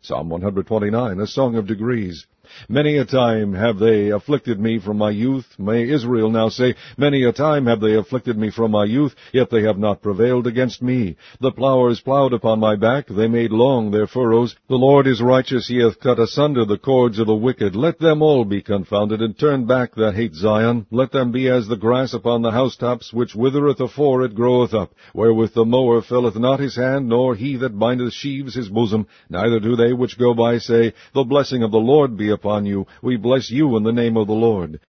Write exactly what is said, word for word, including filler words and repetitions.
Psalm one twenty-nine, a song of degrees. Many a time have they afflicted me from my youth. May Israel now say, Many a time have they afflicted me from my youth, yet they have not prevailed against me. The plowers plowed upon my back, they made long their furrows. The Lord is righteous, he hath cut asunder the cords of the wicked. Let them all be confounded, and turn back that hate Zion. Let them be as the grass upon the housetops, which withereth afore it groweth up, wherewith the mower filleth not his hand, nor he that bindeth sheaves his bosom. Neither do they which go by say, The blessing of the Lord be upon you. We bless you in the name of the Lord.